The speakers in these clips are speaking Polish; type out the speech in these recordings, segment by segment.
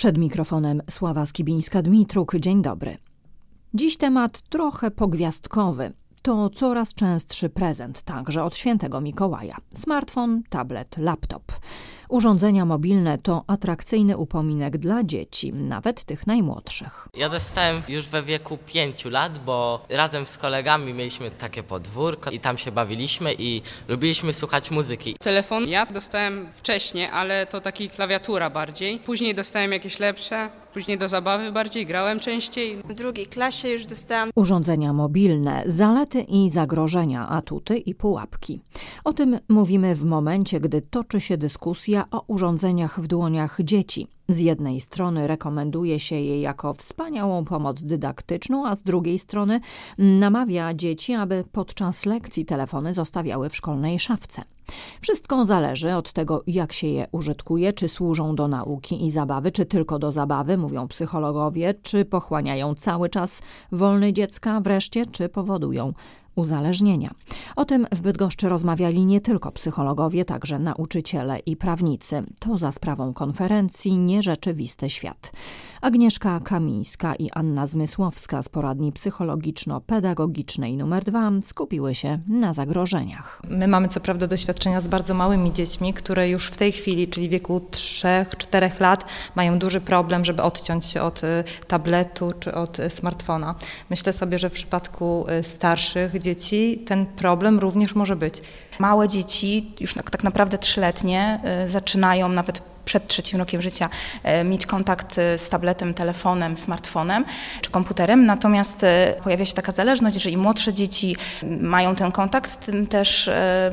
Przed mikrofonem Sława Skibińska-Dmitruk. Dzień dobry. Dziś temat trochę pogwiazdkowy. To coraz częstszy prezent, także od świętego Mikołaja. Smartfon, tablet, laptop. Urządzenia mobilne to atrakcyjny upominek dla dzieci, nawet tych najmłodszych. Ja dostałem już we wieku 5 lat, bo razem z kolegami mieliśmy takie podwórko i tam się bawiliśmy i lubiliśmy słuchać muzyki. Telefon ja dostałem wcześniej, ale to taki klawiatura bardziej. Później dostałem jakieś lepsze, później do zabawy bardziej, grałem częściej. W drugiej klasie już dostałam. Urządzenia mobilne, zalety i zagrożenia, atuty i pułapki. O tym mówimy w momencie, gdy toczy się dyskusja o urządzeniach w dłoniach dzieci. Z jednej strony rekomenduje się je jako wspaniałą pomoc dydaktyczną, a z drugiej strony namawia dzieci, aby podczas lekcji telefony zostawiały w szkolnej szafce. Wszystko zależy od tego, jak się je użytkuje, czy służą do nauki i zabawy, czy tylko do zabawy, mówią psychologowie, czy pochłaniają cały czas wolny dziecka wreszcie, czy powodują uzależnienia. O tym w Bydgoszczy rozmawiali nie tylko psychologowie, także nauczyciele i prawnicy. To za sprawą konferencji Nierzeczywisty świat. Agnieszka Kamińska i Anna Zmysłowska z poradni psychologiczno-pedagogicznej nr 2 skupiły się na zagrożeniach. My mamy co prawda doświadczenia z bardzo małymi dziećmi, które już w tej chwili, czyli w wieku 3-4 lat, mają duży problem, żeby odciąć się od tabletu czy od smartfona. Myślę sobie, że w przypadku starszych dzieci ten problem również może być. Małe dzieci, już tak naprawdę 3-letnie, zaczynają nawet przed 3 rokiem życia mieć kontakt z tabletem, telefonem, smartfonem czy komputerem. Natomiast pojawia się taka zależność, że im młodsze dzieci mają ten kontakt, tym też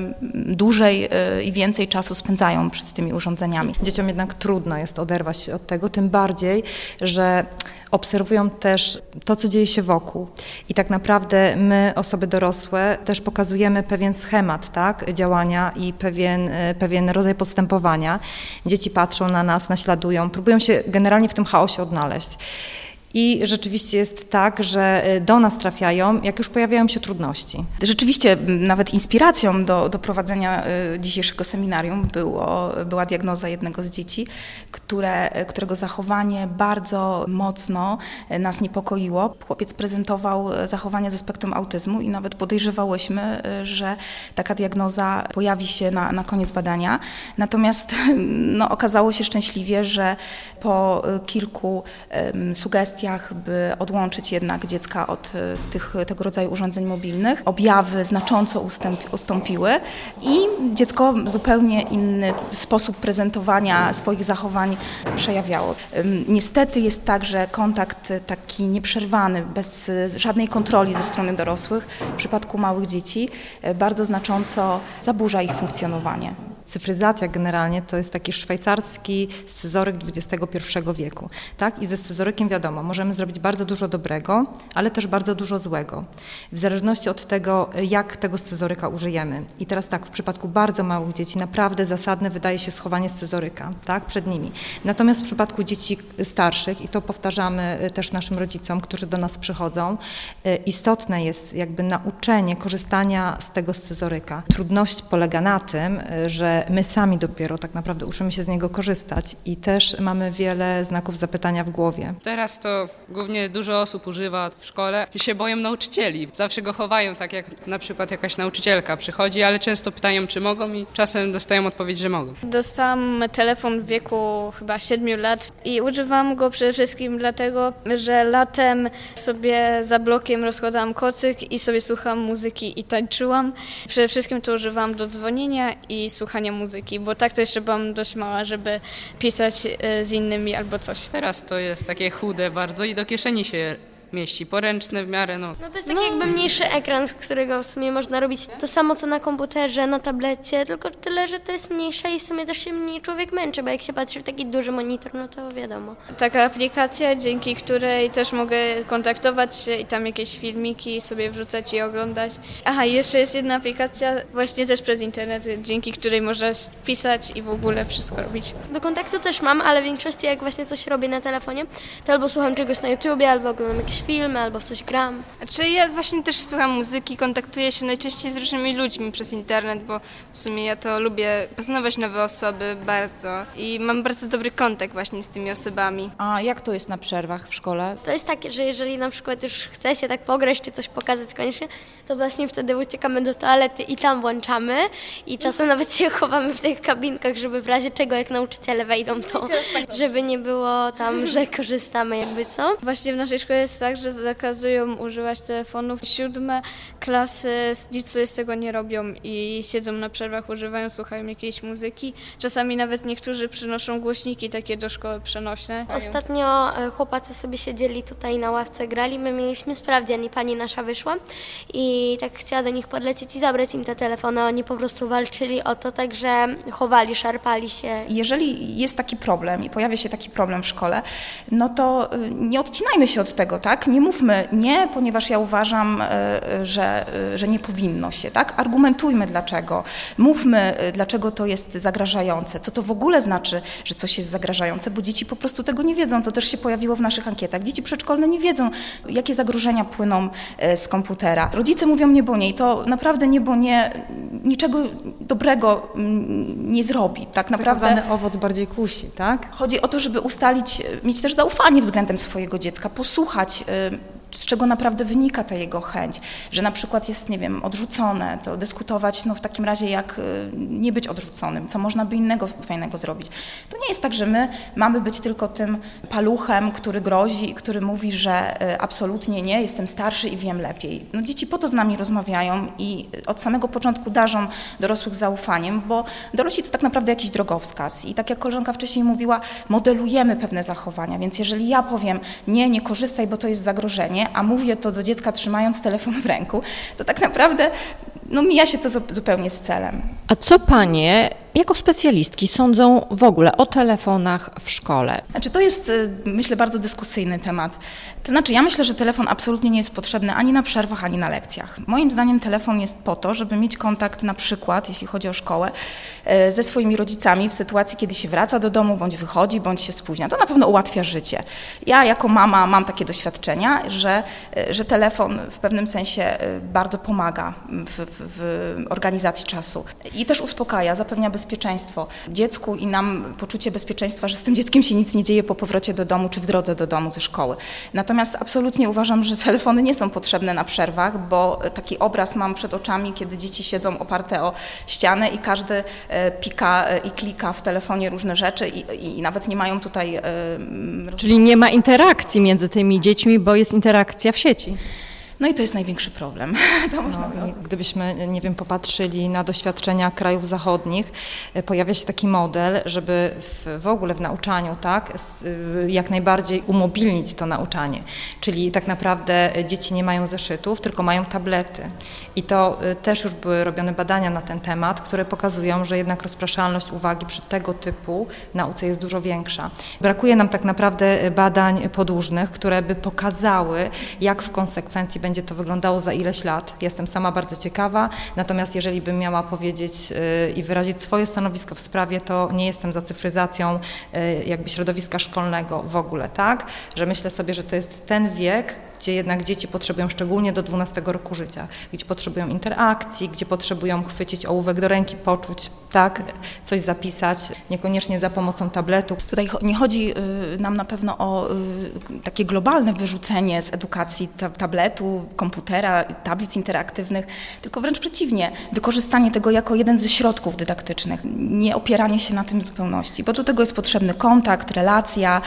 dłużej i więcej czasu spędzają przed tymi urządzeniami. Dzieciom jednak trudno jest oderwać się od tego, tym bardziej, że obserwują też to, co dzieje się wokół. I tak naprawdę my, osoby dorosłe, też pokazujemy pewien schemat, tak, działania i pewien rodzaj postępowania. Dzieci patrzą na nas, naśladują, próbują się generalnie w tym chaosie odnaleźć. I rzeczywiście jest tak, że do nas trafiają, jak już pojawiają się trudności. Rzeczywiście nawet inspiracją do prowadzenia dzisiejszego seminarium była diagnoza jednego z dzieci, którego zachowanie bardzo mocno nas niepokoiło. Chłopiec prezentował zachowania ze spektrum autyzmu i nawet podejrzewałyśmy, że taka diagnoza pojawi się na koniec badania. Natomiast okazało się szczęśliwie, że po kilku sugestiach, by odłączyć jednak dziecka od tego rodzaju urządzeń mobilnych, objawy znacząco ustąpiły i dziecko zupełnie inny sposób prezentowania swoich zachowań przejawiało. Niestety jest tak, że kontakt taki nieprzerwany, bez żadnej kontroli ze strony dorosłych w przypadku małych dzieci bardzo znacząco zaburza ich funkcjonowanie. Cyfryzacja generalnie to jest taki szwajcarski scyzoryk XXI wieku. Tak? I ze scyzorykiem wiadomo, możemy zrobić bardzo dużo dobrego, ale też bardzo dużo złego. W zależności od tego, jak tego scyzoryka użyjemy. I teraz tak, w przypadku bardzo małych dzieci naprawdę zasadne wydaje się schowanie scyzoryka, tak, przed nimi. Natomiast w przypadku dzieci starszych, i to powtarzamy też naszym rodzicom, którzy do nas przychodzą, istotne jest jakby nauczenie korzystania z tego scyzoryka. Trudność polega na tym, że my sami dopiero tak naprawdę uczymy się z niego korzystać i też mamy wiele znaków zapytania w głowie. Teraz to głównie dużo osób używa w szkole i się boją nauczycieli. Zawsze go chowają, tak jak na przykład jakaś nauczycielka przychodzi, ale często pytają, czy mogą i czasem dostają odpowiedź, że mogą. Dostałam telefon w wieku chyba 7 lat i używam go przede wszystkim dlatego, że latem sobie za blokiem rozkładałam kocyk i sobie słuchałam muzyki i tańczyłam. Przede wszystkim to używam do dzwonienia i słuchania muzyki, bo tak to jeszcze byłam dość mała, żeby pisać z innymi albo coś. Teraz to jest takie chude bardzo i do kieszeni się mieści, poręczne w miarę, No to jest taki jakby mniejszy ekran, z którego w sumie można robić to samo, co na komputerze, na tablecie, tylko tyle, że to jest mniejsze i w sumie też się mniej człowiek męczy, bo jak się patrzy w taki duży monitor, no to wiadomo. Taka aplikacja, dzięki której też mogę kontaktować się i tam jakieś filmiki sobie wrzucać i oglądać. Aha, i jeszcze jest jedna aplikacja, właśnie też przez internet, dzięki której można pisać i w ogóle wszystko robić. Do kontaktu też mam, ale w większości jak właśnie coś robię na telefonie, to albo słucham czegoś na YouTubie, albo oglądam jakieś oglądać filmy albo w coś gram. Znaczy ja właśnie też słucham muzyki, kontaktuję się najczęściej z różnymi ludźmi przez internet, bo w sumie ja to lubię poznawać nowe osoby bardzo i mam bardzo dobry kontakt właśnie z tymi osobami. A jak to jest na przerwach w szkole? To jest takie, że jeżeli na przykład już chce się tak pograć czy coś pokazać koniecznie, to właśnie wtedy uciekamy do toalety i tam włączamy i czasem nawet się chowamy w tych kabinkach, żeby w razie czego jak nauczyciele wejdą, to żeby nie było tam, że korzystamy jakby co. Właśnie w naszej szkole jest tak, że zakazują używać telefonów. 7. klasy nic z tego nie robią i siedzą na przerwach, używają, słuchają jakiejś muzyki. Czasami nawet niektórzy przynoszą głośniki takie do szkoły przenośne. Ostatnio chłopacy sobie siedzieli tutaj na ławce, grali, my mieliśmy sprawdzian i pani nasza wyszła i tak chciała do nich podlecieć i zabrać im te telefony. Oni po prostu walczyli o to, także chowali, szarpali się. Jeżeli jest taki problem i pojawia się taki problem w szkole, no to nie odcinajmy się od tego, tak? Nie mówmy nie, ponieważ ja uważam, że nie powinno się, tak? Argumentujmy dlaczego. Mówmy, dlaczego to jest zagrażające, co to w ogóle znaczy, że coś jest zagrażające, bo dzieci po prostu tego nie wiedzą. To też się pojawiło w naszych ankietach. Dzieci przedszkolne nie wiedzą, jakie zagrożenia płyną z komputera. Rodzice mówią nie, bo nie i to naprawdę nie, bo nie niczego dobrego nie zrobi. Tak naprawdę Zakazany owoc bardziej kusi, tak? chodzi o to, żeby ustalić, mieć też zaufanie względem swojego dziecka, posłuchać, z czego naprawdę wynika ta jego chęć, że na przykład jest, nie wiem, odrzucone, to dyskutować, no w takim razie jak nie być odrzuconym, co można by innego fajnego zrobić. To nie jest tak, że my mamy być tylko tym paluchem, który grozi i który mówi, że absolutnie nie, jestem starszy i wiem lepiej. No dzieci po to z nami rozmawiają i od samego początku darzą dorosłych zaufaniem, bo dorośli to tak naprawdę jakiś drogowskaz i tak jak koleżanka wcześniej mówiła, modelujemy pewne zachowania, więc jeżeli ja powiem nie korzystaj, bo to jest zagrożenie, a mówię to do dziecka trzymając telefon w ręku, to tak naprawdę mija się to zupełnie z celem. A co panie jako specjalistki sądzą w ogóle o telefonach w szkole? Znaczy to jest, myślę, bardzo dyskusyjny temat. To znaczy ja myślę, że telefon absolutnie nie jest potrzebny ani na przerwach, ani na lekcjach. Moim zdaniem telefon jest po to, żeby mieć kontakt na przykład, jeśli chodzi o szkołę, ze swoimi rodzicami w sytuacji, kiedy się wraca do domu, bądź wychodzi, bądź się spóźnia. To na pewno ułatwia życie. Ja jako mama mam takie doświadczenia, że telefon w pewnym sensie bardzo pomaga w organizacji czasu i też uspokaja, zapewnia bezpieczeństwo dziecku i nam poczucie bezpieczeństwa, że z tym dzieckiem się nic nie dzieje po powrocie do domu czy w drodze do domu ze szkoły. Natomiast absolutnie uważam, że telefony nie są potrzebne na przerwach, bo taki obraz mam przed oczami, kiedy dzieci siedzą oparte o ścianę i każdy pika i klika w telefonie różne rzeczy i nawet nie mają tutaj... Czyli nie ma interakcji między tymi dziećmi, bo jest interakcja w sieci. No i to jest największy problem. Gdybyśmy, nie wiem, popatrzyli na doświadczenia krajów zachodnich, pojawia się taki model, żeby w ogóle w nauczaniu, tak, jak najbardziej umobilnić to nauczanie. Czyli tak naprawdę dzieci nie mają zeszytów, tylko mają tablety. I to też już były robione badania na ten temat, które pokazują, że jednak rozpraszalność uwagi przy tego typu nauce jest dużo większa. Brakuje nam tak naprawdę badań podłużnych, które by pokazały, jak w konsekwencji będzie to wyglądało za ileś lat. Jestem sama bardzo ciekawa, natomiast jeżeli bym miała powiedzieć i wyrazić swoje stanowisko w sprawie, to nie jestem za cyfryzacją jakby środowiska szkolnego w ogóle, tak? Że myślę sobie, że to jest ten wiek, gdzie jednak dzieci potrzebują szczególnie do 12 roku życia, gdzie potrzebują interakcji, gdzie potrzebują chwycić ołówek do ręki, poczuć, tak, coś zapisać, niekoniecznie za pomocą tabletu. Tutaj nie chodzi nam na pewno o takie globalne wyrzucenie z edukacji tabletu, komputera, tablic interaktywnych, tylko wręcz przeciwnie, wykorzystanie tego jako jeden ze środków dydaktycznych, nie opieranie się na tym w zupełności, bo do tego jest potrzebny kontakt, relacja,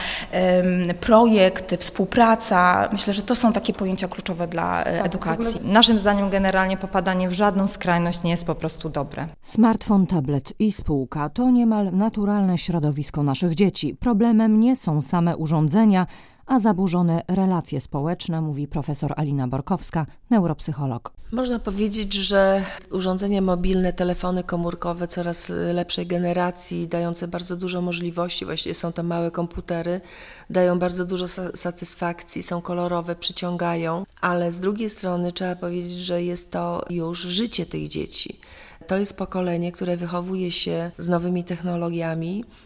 projekt, współpraca. Myślę, że to są takie pojęcia kluczowe dla edukacji. Naszym zdaniem generalnie popadanie w żadną skrajność nie jest po prostu dobre. Smartfon, tablet i spółka to niemal naturalne środowisko naszych dzieci. Problemem nie są same urządzenia, a zaburzone relacje społeczne, mówi profesor Alina Borkowska, neuropsycholog. Można powiedzieć, że urządzenia mobilne, telefony komórkowe coraz lepszej generacji, dające bardzo dużo możliwości, właściwie są to małe komputery, dają bardzo dużo satysfakcji, są kolorowe, przyciągają, ale z drugiej strony trzeba powiedzieć, że jest to już życie tych dzieci. To jest pokolenie, które wychowuje się z nowymi technologiami,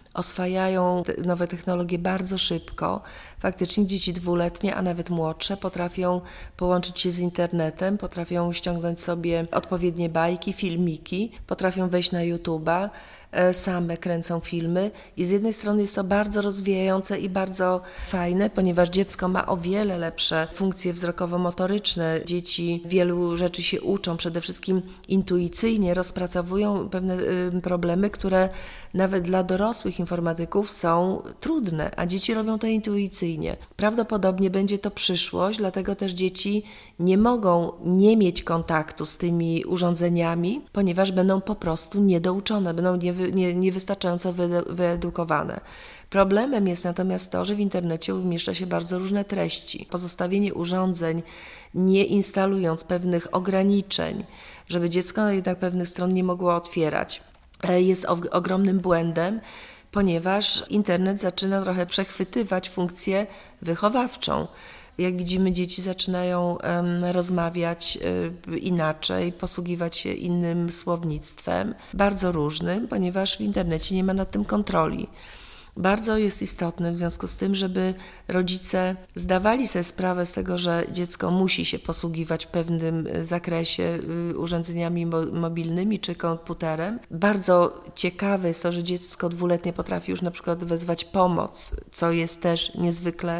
oswajają nowe technologie bardzo szybko. Faktycznie dzieci 2-letnie, a nawet młodsze potrafią połączyć się z internetem, potrafią ściągnąć sobie odpowiednie bajki, filmiki, potrafią wejść na YouTube'a, same kręcą filmy i z jednej strony jest to bardzo rozwijające i bardzo fajne, ponieważ dziecko ma o wiele lepsze funkcje wzrokowo-motoryczne. Dzieci wielu rzeczy się uczą, przede wszystkim intuicyjnie rozpracowują pewne problemy, które nawet dla dorosłych informatyków są trudne, a dzieci robią to intuicyjnie. Prawdopodobnie będzie to przyszłość, dlatego też dzieci nie mogą nie mieć kontaktu z tymi urządzeniami, ponieważ będą po prostu niedouczone, będą niewystarczająco wyedukowane. Problemem jest natomiast to, że w internecie umieszcza się bardzo różne treści. Pozostawienie urządzeń, nie instalując pewnych ograniczeń, żeby dziecko jednak pewnych stron nie mogło otwierać, jest ogromnym błędem, ponieważ internet zaczyna trochę przechwytywać funkcję wychowawczą. Jak widzimy, dzieci zaczynają rozmawiać inaczej, posługiwać się innym słownictwem, bardzo różnym, ponieważ w internecie nie ma nad tym kontroli. Bardzo jest istotne w związku z tym, żeby rodzice zdawali sobie sprawę z tego, że dziecko musi się posługiwać w pewnym zakresie urządzeniami mobilnymi czy komputerem. Bardzo ciekawe jest to, że dziecko 2-letnie potrafi już na przykład wezwać pomoc, co jest też niezwykle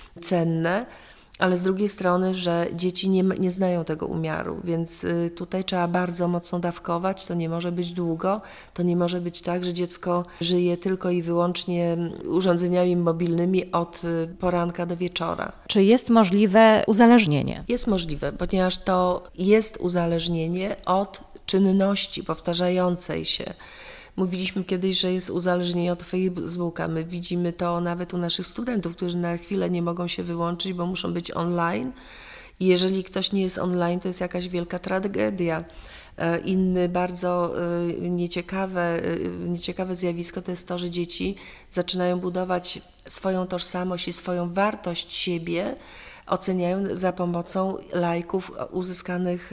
cenne, ale z drugiej strony, że dzieci nie znają tego umiaru, więc tutaj trzeba bardzo mocno dawkować, to nie może być długo, to nie może być tak, że dziecko żyje tylko i wyłącznie urządzeniami mobilnymi od poranka do wieczora. Czy jest możliwe uzależnienie? Jest możliwe, ponieważ to jest uzależnienie od czynności powtarzającej się. Mówiliśmy kiedyś, że jest uzależnienie od Facebooka. My widzimy to nawet u naszych studentów, którzy na chwilę nie mogą się wyłączyć, bo muszą być online. I jeżeli ktoś nie jest online, to jest jakaś wielka tragedia. Inny bardzo nieciekawe zjawisko to jest to, że dzieci zaczynają budować swoją tożsamość i swoją wartość siebie, oceniają za pomocą lajków uzyskanych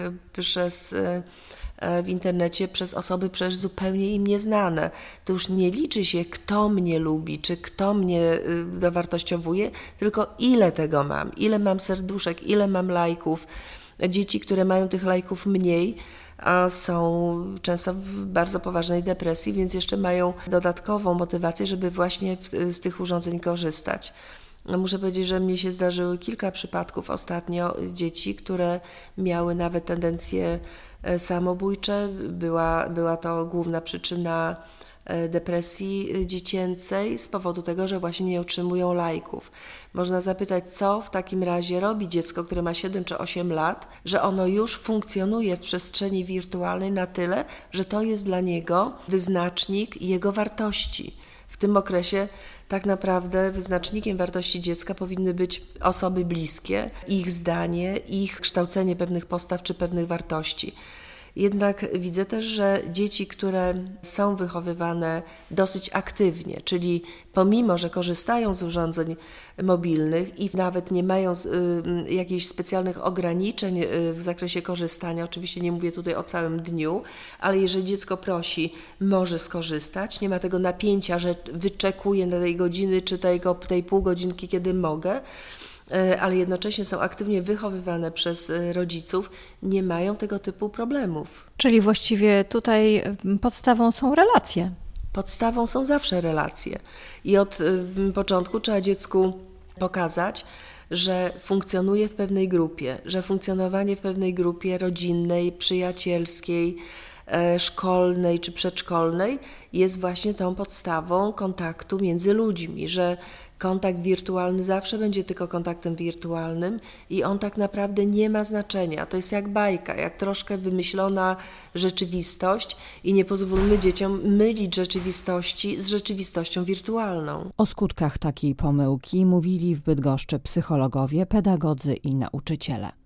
w internecie przez osoby przecież zupełnie im nieznane. To już nie liczy się, kto mnie lubi, czy kto mnie dowartościowuje, tylko ile tego mam, ile mam serduszek, ile mam lajków. Dzieci, które mają tych lajków mniej, a są często w bardzo poważnej depresji, więc jeszcze mają dodatkową motywację, żeby właśnie z tych urządzeń korzystać. Muszę powiedzieć, że mnie się zdarzyło kilka przypadków ostatnio dzieci, które miały nawet tendencje samobójcze. Była to główna przyczyna depresji dziecięcej z powodu tego, że właśnie nie otrzymują lajków. Można zapytać, co w takim razie robi dziecko, które ma 7 czy 8 lat, że ono już funkcjonuje w przestrzeni wirtualnej na tyle, że to jest dla niego wyznacznik jego wartości. W tym okresie tak naprawdę wyznacznikiem wartości dziecka powinny być osoby bliskie, ich zdanie, ich kształcenie pewnych postaw czy pewnych wartości. Jednak widzę też, że dzieci, które są wychowywane dosyć aktywnie, czyli pomimo, że korzystają z urządzeń mobilnych i nawet nie mają jakichś specjalnych ograniczeń w zakresie korzystania, oczywiście nie mówię tutaj o całym dniu, ale jeżeli dziecko prosi, może skorzystać, nie ma tego napięcia, że wyczekuję na tej godziny czy tej pół godzinki, kiedy mogę, ale jednocześnie są aktywnie wychowywane przez rodziców, nie mają tego typu problemów. Czyli właściwie tutaj podstawą są relacje. Podstawą są zawsze relacje i od początku trzeba dziecku pokazać, że funkcjonuje w pewnej grupie, że funkcjonowanie w pewnej grupie rodzinnej, przyjacielskiej, szkolnej czy przedszkolnej jest właśnie tą podstawą kontaktu między ludźmi, że kontakt wirtualny zawsze będzie tylko kontaktem wirtualnym i on tak naprawdę nie ma znaczenia. To jest jak bajka, jak troszkę wymyślona rzeczywistość i nie pozwólmy dzieciom mylić rzeczywistości z rzeczywistością wirtualną. O skutkach takiej pomyłki mówili w Bydgoszczy psychologowie, pedagodzy i nauczyciele.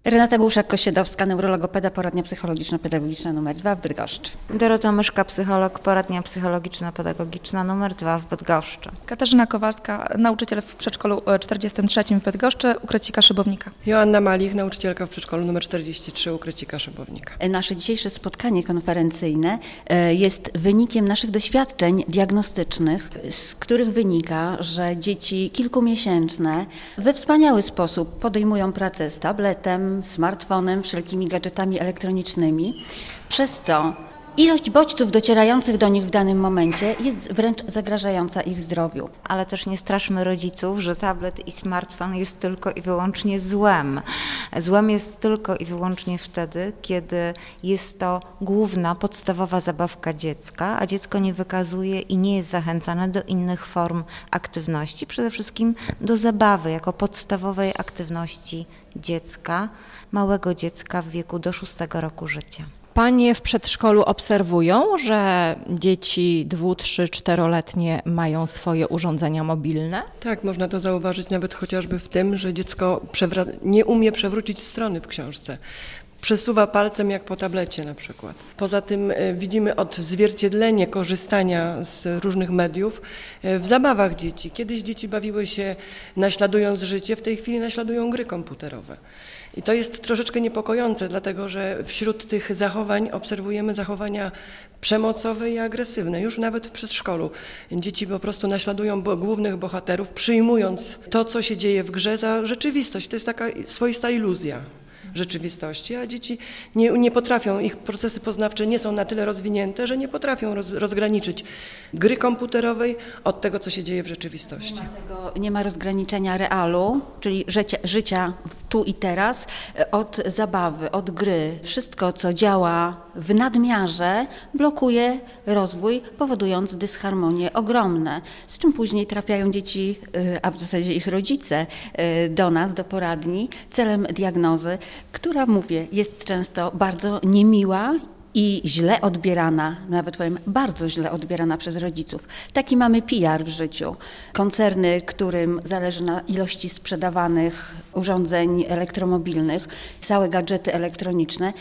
Renata Błuszak-Kosiedowska, neurologopeda, poradnia psychologiczno-pedagogiczna nr 2 w Bydgoszczy. Dorota Myszka, psycholog, poradnia psychologiczno-pedagogiczna nr 2 w Bydgoszczy. Katarzyna Kowalska, nauczyciel w przedszkolu 43 w Bydgoszczy u Krecika Szybownika. Joanna Malich, nauczycielka w przedszkolu nr 43 u Krecika Szybownika. Nasze dzisiejsze spotkanie konferencyjne jest wynikiem naszych doświadczeń diagnostycznych, z których wynika, że dzieci kilkumiesięczne we wspaniały sposób podejmują pracę z tabletem, smartfonem, wszelkimi gadżetami elektronicznymi, przez co ilość bodźców docierających do nich w danym momencie jest wręcz zagrażająca ich zdrowiu. Ale też nie straszmy rodziców, że tablet i smartfon jest tylko i wyłącznie złem. Złem jest tylko i wyłącznie wtedy, kiedy jest to główna, podstawowa zabawka dziecka, a dziecko nie wykazuje i nie jest zachęcane do innych form aktywności, przede wszystkim do zabawy jako podstawowej aktywności dziecka, małego dziecka w wieku do 6 roku życia. Panie w przedszkolu obserwują, że dzieci 2-, 3-, 4-letnie mają swoje urządzenia mobilne? Tak, można to zauważyć nawet chociażby w tym, że dziecko nie umie przewrócić strony w książce. Przesuwa palcem jak po tablecie na przykład. Poza tym widzimy odzwierciedlenie korzystania z różnych mediów w zabawach dzieci. Kiedyś dzieci bawiły się naśladując życie, w tej chwili naśladują gry komputerowe. I to jest troszeczkę niepokojące, dlatego że wśród tych zachowań obserwujemy zachowania przemocowe i agresywne. Już nawet w przedszkolu dzieci po prostu naśladują głównych bohaterów, przyjmując to, co się dzieje w grze za rzeczywistość. To jest taka swoista iluzja rzeczywistości, a dzieci nie potrafią, ich procesy poznawcze nie są na tyle rozwinięte, że nie potrafią rozgraniczyć gry komputerowej od tego, co się dzieje w rzeczywistości. Nie ma rozgraniczenia realu, czyli życia tu i teraz, od zabawy, od gry. Wszystko, co działa w nadmiarze, blokuje rozwój, powodując dysharmonie ogromne, z czym później trafiają dzieci, a w zasadzie ich rodzice, do nas, do poradni, celem diagnozy, która, mówię, jest często bardzo niemiła i źle odbierana, nawet powiem bardzo źle odbierana przez rodziców. Taki mamy PR w życiu. Koncerny, którym zależy na ilości sprzedawanych urządzeń elektromobilnych, całe gadżety elektroniczne,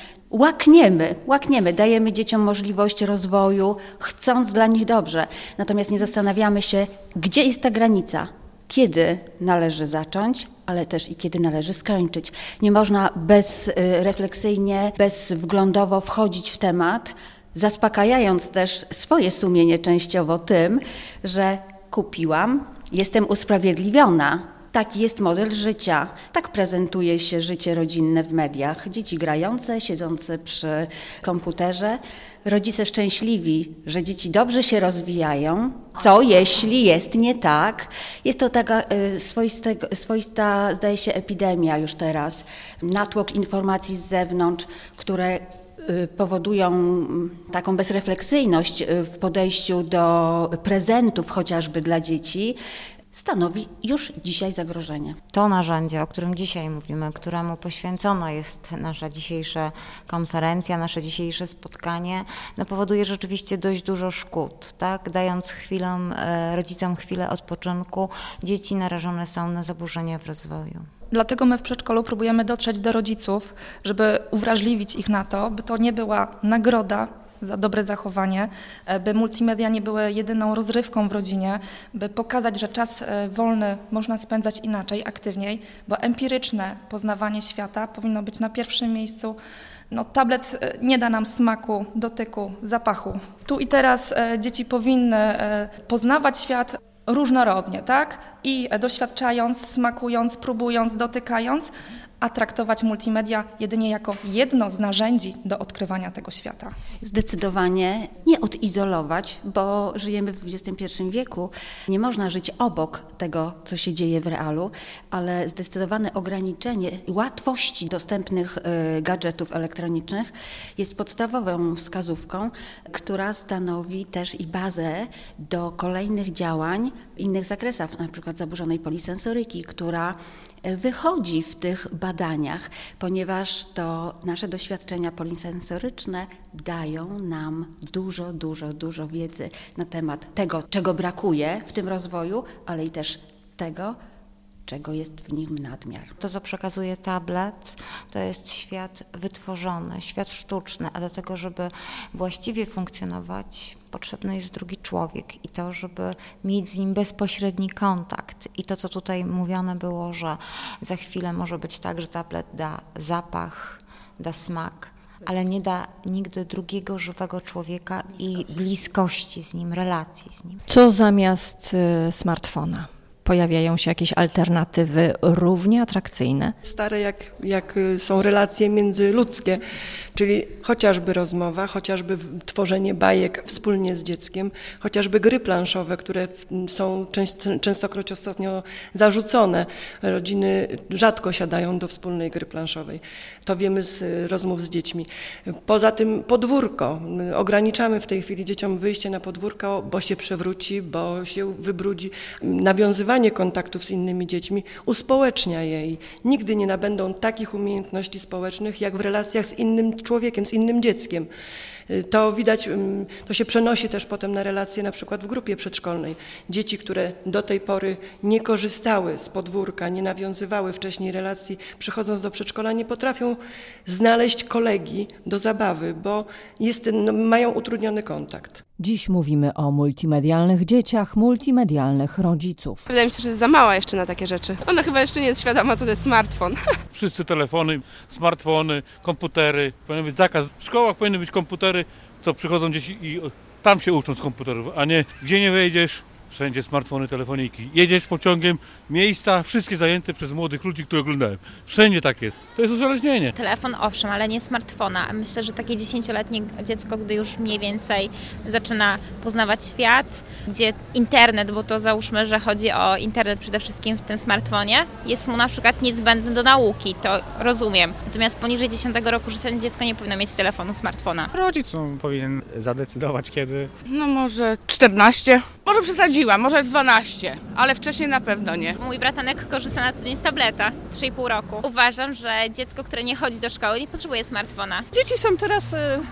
łakniemy, dajemy dzieciom możliwość rozwoju, chcąc dla nich dobrze. Natomiast nie zastanawiamy się, gdzie jest ta granica, kiedy należy zacząć, ale też i kiedy należy skończyć. Nie można bezrefleksyjnie, bezwglądowo wchodzić w temat, zaspokajając też swoje sumienie częściowo tym, że kupiłam, jestem usprawiedliwiona. Taki jest model życia. Tak prezentuje się życie rodzinne w mediach. Dzieci grające, siedzące przy komputerze. Rodzice szczęśliwi, że dzieci dobrze się rozwijają. Co jeśli jest nie tak? Jest to taka swoista, zdaje się, epidemia już teraz. Natłok informacji z zewnątrz, które powodują taką bezrefleksyjność w podejściu do prezentów chociażby dla dzieci, stanowi już dzisiaj zagrożenie. To narzędzie, o którym dzisiaj mówimy, któremu poświęcona jest nasza dzisiejsza konferencja, nasze dzisiejsze spotkanie, powoduje rzeczywiście dość dużo szkód, tak? Dając rodzicom chwilę odpoczynku, dzieci narażone są na zaburzenia w rozwoju. Dlatego my w przedszkolu próbujemy dotrzeć do rodziców, żeby uwrażliwić ich na to, by to nie była nagroda za dobre zachowanie, by multimedia nie były jedyną rozrywką w rodzinie, by pokazać, że czas wolny można spędzać inaczej, aktywniej, bo empiryczne poznawanie świata powinno być na pierwszym miejscu. Tablet nie da nam smaku, dotyku, zapachu. Tu i teraz dzieci powinny poznawać świat różnorodnie, tak? I doświadczając, smakując, próbując, dotykając, a traktować multimedia jedynie jako jedno z narzędzi do odkrywania tego świata. Zdecydowanie nie odizolować, bo żyjemy w XXI wieku. Nie można żyć obok tego, co się dzieje w realu, ale zdecydowane ograniczenie łatwości dostępnych gadżetów elektronicznych jest podstawową wskazówką, która stanowi też i bazę do kolejnych działań w innych zakresach, na przykład zaburzonej polisensoryki, która wychodzi w tych badaniach, ponieważ to nasze doświadczenia polisensoryczne dają nam dużo wiedzy na temat tego, czego brakuje w tym rozwoju, ale i też tego, czego jest w nim nadmiar. To, co przekazuje tablet, to jest świat wytworzony, świat sztuczny, a do tego, żeby właściwie funkcjonować, potrzebny jest drugi człowiek i to, żeby mieć z nim bezpośredni kontakt. I to, co tutaj mówione było, że za chwilę może być tak, że tablet da zapach, da smak, ale nie da nigdy drugiego żywego człowieka i bliskości z nim, relacji z nim. Co zamiast smartfona? Pojawiają się jakieś alternatywy równie atrakcyjne? Stare jak są relacje międzyludzkie, czyli chociażby rozmowa, chociażby tworzenie bajek wspólnie z dzieckiem, chociażby gry planszowe, które są częstokroć ostatnio zarzucone. Rodziny rzadko siadają do wspólnej gry planszowej. To wiemy z rozmów z dziećmi. Poza tym podwórko. Ograniczamy w tej chwili dzieciom wyjście na podwórko, bo się przewróci, bo się wybrudzi. Nawiązywanie kontaktów z innymi dziećmi uspołecznia je i nigdy nie nabędą takich umiejętności społecznych jak w relacjach z innym człowiekiem, z innym dzieckiem. To widać, to się przenosi też potem na relacje na przykład w grupie przedszkolnej. Dzieci, które do tej pory nie korzystały z podwórka, nie nawiązywały wcześniej relacji, przychodząc do przedszkola nie potrafią znaleźć kolegi do zabawy, bo mają utrudniony kontakt. Dziś mówimy o multimedialnych dzieciach, multimedialnych rodziców. Wydaje mi się, że jest za mała jeszcze na takie rzeczy. Ona chyba jeszcze nie jest świadoma, co to jest smartfon. Wszyscy telefony, smartfony, komputery. Powinien być zakaz. W szkołach powinny być komputery, co przychodzą dzieci i tam się uczą z komputerów, a nie gdzie nie wejdziesz, wszędzie smartfony, telefoniki. Jedziesz pociągiem, miejsca wszystkie zajęte przez młodych ludzi, których oglądałem. Wszędzie tak jest. To jest uzależnienie. Telefon owszem, ale nie smartfona. Myślę, że takie 10-letnie dziecko, gdy już mniej więcej zaczyna poznawać świat, gdzie internet, bo to załóżmy, że chodzi o internet przede wszystkim w tym smartfonie, jest mu na przykład niezbędny do nauki, to rozumiem. Natomiast poniżej 10 roku życia dziecko nie powinno mieć telefonu, smartfona. Rodzic powinien zadecydować kiedy. No może 14, może przesadziłam, może 12, ale wcześniej na pewno nie. Mój bratanek korzysta na co dzień z tableta, 3,5 roku. Uważam, że dziecko, które nie chodzi do szkoły, nie potrzebuje smartfona. Dzieci są teraz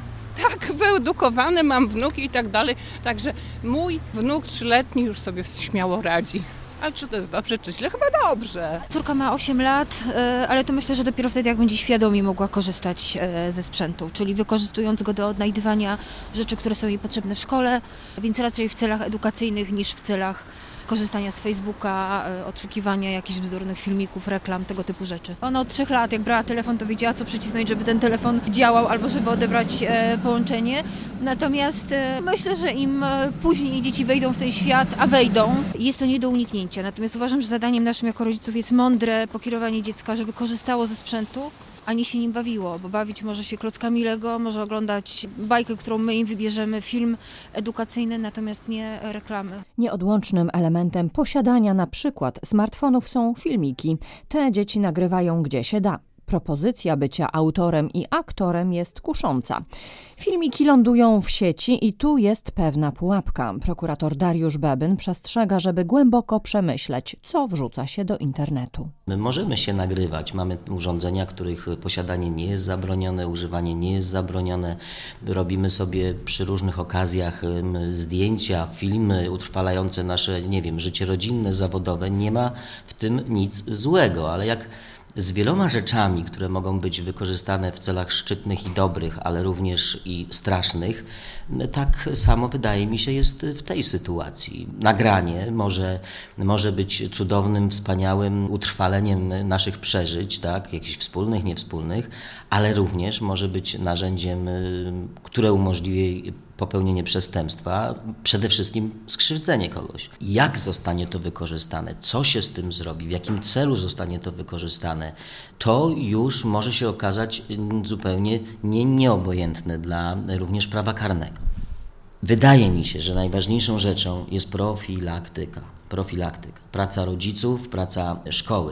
tak wyedukowane, mam wnuki i tak dalej, także mój wnuk 3-letni już sobie śmiało radzi. Ale czy to jest dobrze, czy źle? Chyba dobrze. Córka ma 8 lat, ale to myślę, że dopiero wtedy, jak będzie świadomie mogła korzystać ze sprzętu, czyli wykorzystując go do odnajdywania rzeczy, które są jej potrzebne w szkole, więc raczej w celach edukacyjnych niż w celach korzystania z Facebooka, odszukiwania jakichś bzdurnych filmików, reklam, tego typu rzeczy. Ona od 3 lat, jak brała telefon, to wiedziała, co przycisnąć, żeby ten telefon działał albo żeby odebrać połączenie. Natomiast myślę, że im później dzieci wejdą w ten świat, a wejdą, jest to nie do uniknięcia. Natomiast uważam, że zadaniem naszym jako rodziców jest mądre pokierowanie dziecka, żeby korzystało ze sprzętu, a nie się nim bawiło, bo bawić może się klockami Lego, może oglądać bajkę, którą my im wybierzemy, film edukacyjny, natomiast nie reklamy. Nieodłącznym elementem posiadania na przykład smartfonów są filmiki. Te dzieci nagrywają gdzie się da. Propozycja bycia autorem i aktorem jest kusząca. Filmiki lądują w sieci i tu jest pewna pułapka. Prokurator Dariusz Bebyn przestrzega, żeby głęboko przemyśleć, co wrzuca się do internetu. My możemy się nagrywać, mamy urządzenia, których posiadanie nie jest zabronione, używanie nie jest zabronione. Robimy sobie przy różnych okazjach zdjęcia, filmy utrwalające nasze, życie rodzinne, zawodowe. Nie ma w tym nic złego, ale jak z wieloma rzeczami, które mogą być wykorzystane w celach szczytnych i dobrych, ale również i strasznych, tak samo wydaje mi się jest w tej sytuacji. Nagranie może być cudownym, wspaniałym utrwaleniem naszych przeżyć, tak, jakichś wspólnych, niewspólnych, ale również może być narzędziem, które umożliwi popełnienie przestępstwa, przede wszystkim skrzywdzenie kogoś. Jak zostanie to wykorzystane, co się z tym zrobi, w jakim celu zostanie to wykorzystane, to już może się okazać zupełnie nieobojętne dla również prawa karnego. Wydaje mi się, że najważniejszą rzeczą jest profilaktyka. Praca rodziców, praca szkoły.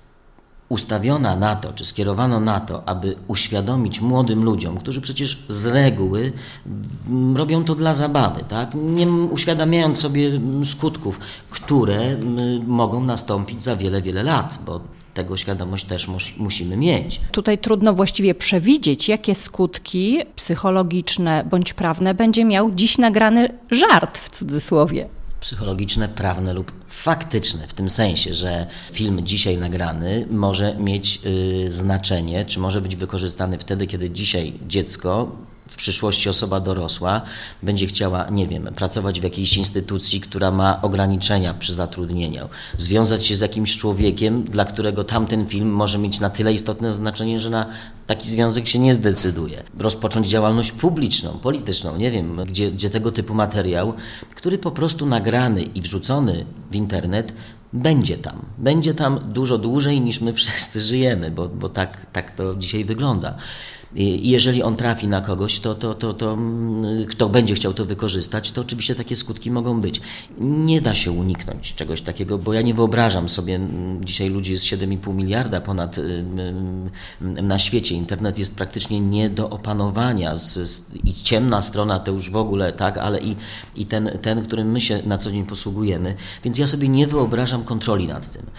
Ustawiona na to, czy skierowano na to, aby uświadomić młodym ludziom, którzy przecież z reguły robią to dla zabawy, tak? Nie uświadamiając sobie skutków, które mogą nastąpić za wiele, wiele lat, bo tego świadomość też musimy mieć. Tutaj trudno właściwie przewidzieć, jakie skutki psychologiczne bądź prawne będzie miał dziś nagrany żart w cudzysłowie. psychologiczne, prawne lub faktyczne, w tym sensie, że film dzisiaj nagrany może mieć znaczenie, czy może być wykorzystany wtedy, kiedy dzisiaj dziecko, w przyszłości osoba dorosła, będzie chciała, nie wiem, pracować w jakiejś instytucji, która ma ograniczenia przy zatrudnieniu, związać się z jakimś człowiekiem, dla którego tamten film może mieć na tyle istotne znaczenie, że na taki związek się nie zdecyduje. Rozpocząć działalność publiczną, polityczną, nie wiem, gdzie tego typu materiał, który po prostu nagrany i wrzucony w internet, będzie tam dużo dłużej niż my wszyscy żyjemy, bo tak to dzisiaj wygląda. I jeżeli on trafi na kogoś, to kto będzie chciał to wykorzystać, to oczywiście takie skutki mogą być. Nie da się uniknąć czegoś takiego, bo ja nie wyobrażam sobie, dzisiaj ludzi jest 7,5 miliarda ponad na świecie. Internet jest praktycznie nie do opanowania i ciemna strona to już w ogóle, tak, ale i ten, którym my się na co dzień posługujemy. Więc ja sobie nie wyobrażam kontroli nad tym.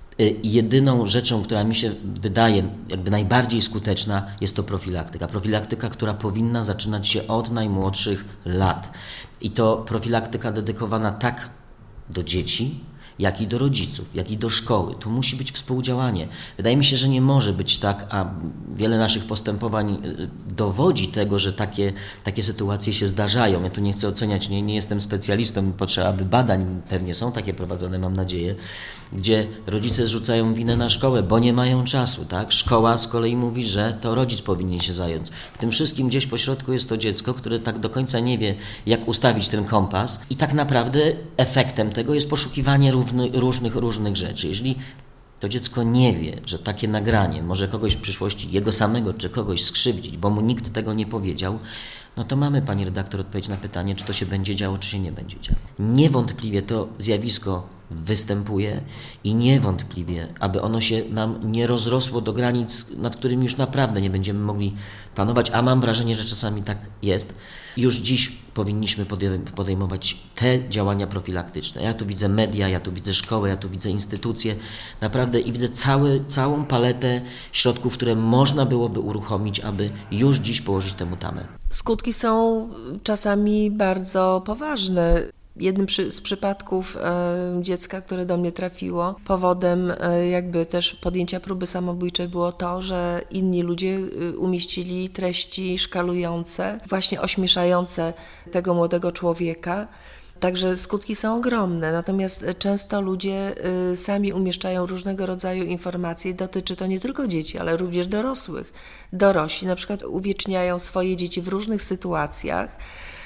Jedyną rzeczą, która mi się wydaje jakby najbardziej skuteczna, jest to profilaktyka. Profilaktyka, która powinna zaczynać się od najmłodszych lat. I to profilaktyka dedykowana tak do dzieci, jak i do rodziców, jak i do szkoły. Tu musi być współdziałanie. Wydaje mi się, że nie może być tak, a wiele naszych postępowań dowodzi tego, że takie sytuacje się zdarzają. Ja tu nie chcę oceniać, nie jestem specjalistą, potrzeba by badań, pewnie są takie prowadzone, mam nadzieję, gdzie rodzice zrzucają winę na szkołę, bo nie mają czasu, tak? Szkoła z kolei mówi, że to rodzic powinien się zająć. W tym wszystkim gdzieś po środku jest to dziecko, które tak do końca nie wie, jak ustawić ten kompas i tak naprawdę efektem tego jest poszukiwanie różnych rzeczy. Jeżeli to dziecko nie wie, że takie nagranie może kogoś w przyszłości, jego samego czy kogoś skrzywdzić, bo mu nikt tego nie powiedział, no to mamy, pani redaktor, odpowiedź na pytanie, czy to się będzie działo, czy się nie będzie działo. Niewątpliwie to zjawisko występuje i niewątpliwie, aby ono się nam nie rozrosło do granic, nad którymi już naprawdę nie będziemy mogli panować, a mam wrażenie, że czasami tak jest. Już dziś powinniśmy podejmować te działania profilaktyczne. Ja tu widzę media, ja tu widzę szkołę, ja tu widzę instytucje, naprawdę i widzę całą paletę środków, które można byłoby uruchomić, aby już dziś położyć temu tamę. Skutki są czasami bardzo poważne. Jednym z przypadków dziecka, które do mnie trafiło, powodem jakby też podjęcia próby samobójczej było to, że inni ludzie umieścili treści szkalujące, właśnie ośmieszające tego młodego człowieka. Także skutki są ogromne, natomiast często ludzie sami umieszczają różnego rodzaju informacje. Dotyczy to nie tylko dzieci, ale również dorosłych. Dorośli na przykład uwieczniają swoje dzieci w różnych sytuacjach,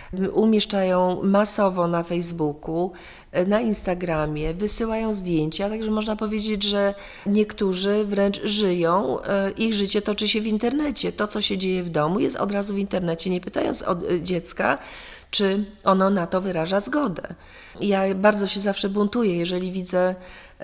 umieszczają masowo na Facebooku, na Instagramie, wysyłają zdjęcia, także można powiedzieć, że niektórzy wręcz żyją, ich życie toczy się w internecie. To, co się dzieje w domu, jest od razu w internecie, nie pytając od dziecka, czy ono na to wyraża zgodę. Ja bardzo się zawsze buntuję, jeżeli widzę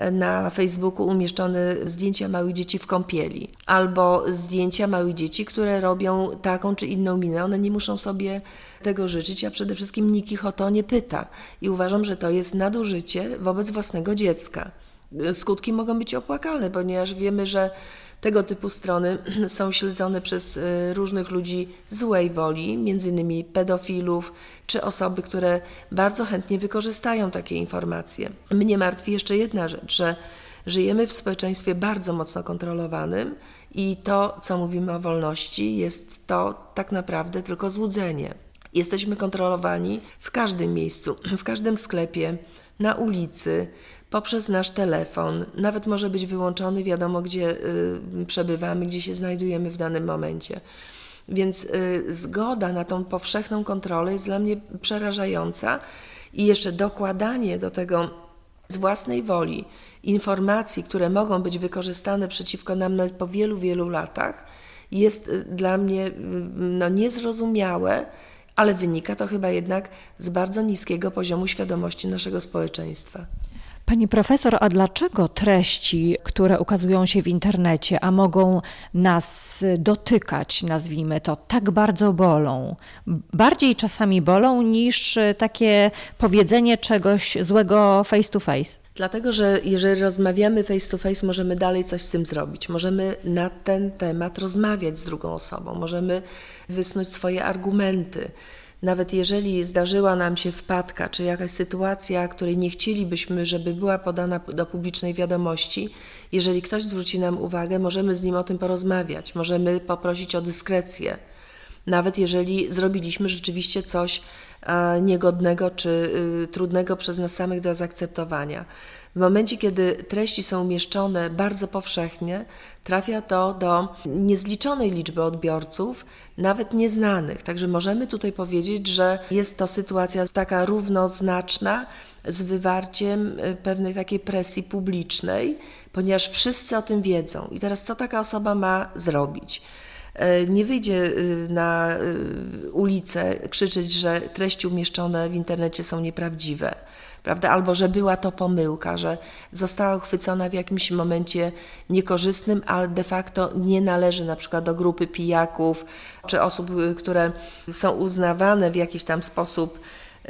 na Facebooku umieszczone zdjęcia małych dzieci w kąpieli albo zdjęcia małych dzieci, które robią taką czy inną minę. One nie muszą sobie tego życzyć, a przede wszystkim nikt ich o to nie pyta. I uważam, że to jest nadużycie wobec własnego dziecka. Skutki mogą być opłakalne, ponieważ wiemy, że tego typu strony są śledzone przez różnych ludzi złej woli, między innymi pedofilów, czy osoby, które bardzo chętnie wykorzystają takie informacje. Mnie martwi jeszcze jedna rzecz, że żyjemy w społeczeństwie bardzo mocno kontrolowanym i to, co mówimy o wolności, jest to tak naprawdę tylko złudzenie. Jesteśmy kontrolowani w każdym miejscu, w każdym sklepie, na ulicy, poprzez nasz telefon. Nawet może być wyłączony, wiadomo gdzie przebywamy, gdzie się znajdujemy w danym momencie. Więc zgoda na tą powszechną kontrolę jest dla mnie przerażająca i jeszcze dokładanie do tego z własnej woli informacji, które mogą być wykorzystane przeciwko nam nawet po wielu, wielu latach, jest dla mnie niezrozumiałe, ale wynika to chyba jednak z bardzo niskiego poziomu świadomości naszego społeczeństwa. Pani profesor, a dlaczego treści, które ukazują się w internecie, a mogą nas dotykać, nazwijmy to, tak bardzo bolą? Bardziej czasami bolą niż takie powiedzenie czegoś złego face to face. Dlatego, że jeżeli rozmawiamy face to face, możemy dalej coś z tym zrobić. Możemy na ten temat rozmawiać z drugą osobą, możemy wysnuć swoje argumenty. Nawet jeżeli zdarzyła nam się wpadka, czy jakaś sytuacja, której nie chcielibyśmy, żeby była podana do publicznej wiadomości, jeżeli ktoś zwróci nam uwagę, możemy z nim o tym porozmawiać, możemy poprosić o dyskrecję. Nawet jeżeli zrobiliśmy rzeczywiście coś niegodnego czy trudnego przez nas samych do zaakceptowania. W momencie, kiedy treści są umieszczone bardzo powszechnie, trafia to do niezliczonej liczby odbiorców, nawet nieznanych. Także możemy tutaj powiedzieć, że jest to sytuacja taka równoznaczna z wywarciem pewnej takiej presji publicznej, ponieważ wszyscy o tym wiedzą. I teraz co taka osoba ma zrobić? Nie wyjdzie na ulicę krzyczeć, że treści umieszczone w internecie są nieprawdziwe, prawda? Albo że była to pomyłka, że została uchwycona w jakimś momencie niekorzystnym, ale de facto nie należy na przykład do grupy pijaków, czy osób, które są uznawane w jakiś tam sposób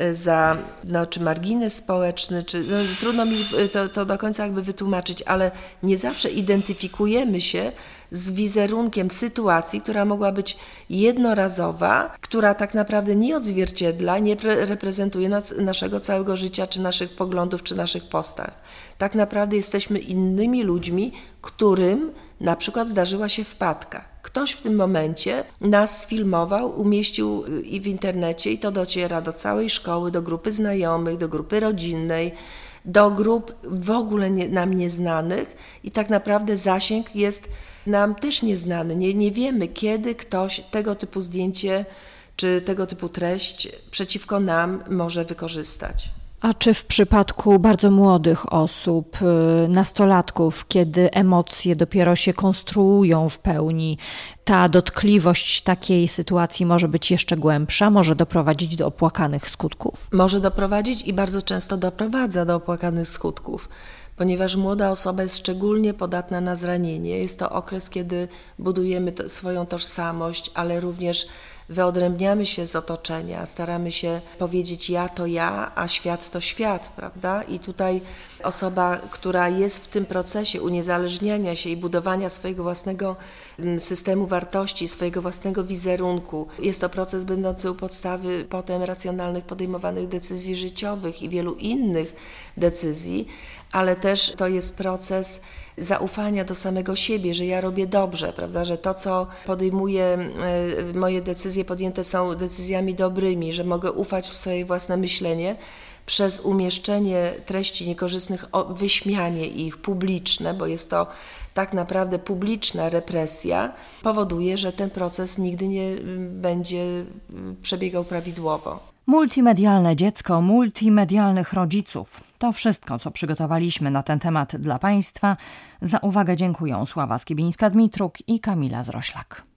za czy margines społeczny, czy trudno mi to do końca jakby wytłumaczyć, ale nie zawsze identyfikujemy się z wizerunkiem sytuacji, która mogła być jednorazowa, która tak naprawdę nie odzwierciedla, nie reprezentuje naszego całego życia, czy naszych poglądów, czy naszych postaw. Tak naprawdę jesteśmy innymi ludźmi, którym na przykład zdarzyła się wpadka. Ktoś w tym momencie nas sfilmował, umieścił i w internecie i to dociera do całej szkoły, do grupy znajomych, do grupy rodzinnej, do grup w ogóle nam nieznanych i tak naprawdę zasięg jest nam też nieznany. Nie wiemy, kiedy ktoś tego typu zdjęcie czy tego typu treść przeciwko nam może wykorzystać. A czy w przypadku bardzo młodych osób, nastolatków, kiedy emocje dopiero się konstruują w pełni, ta dotkliwość takiej sytuacji może być jeszcze głębsza, może doprowadzić do opłakanych skutków? Może doprowadzić i bardzo często doprowadza do opłakanych skutków, ponieważ młoda osoba jest szczególnie podatna na zranienie. Jest to okres, kiedy budujemy swoją tożsamość, ale również wyodrębniamy się z otoczenia, staramy się powiedzieć ja to ja, a świat to świat, prawda? I tutaj osoba, która jest w tym procesie uniezależniania się i budowania swojego własnego systemu wartości, swojego własnego wizerunku, jest to proces będący u podstawy potem racjonalnych podejmowanych decyzji życiowych i wielu innych decyzji, ale też to jest proces zaufania do samego siebie, że ja robię dobrze, prawda, że to, co podejmuję, moje decyzje podjęte są decyzjami dobrymi, że mogę ufać w swoje własne myślenie. Przez umieszczenie treści niekorzystnych, wyśmianie ich publiczne, bo jest to tak naprawdę publiczna represja, powoduje, że ten proces nigdy nie będzie przebiegał prawidłowo. Multimedialne dziecko multimedialnych rodziców. To wszystko, co przygotowaliśmy na ten temat dla Państwa. Za uwagę dziękuję Sława Skibińska-Dmitruk i Kamila Zroślak.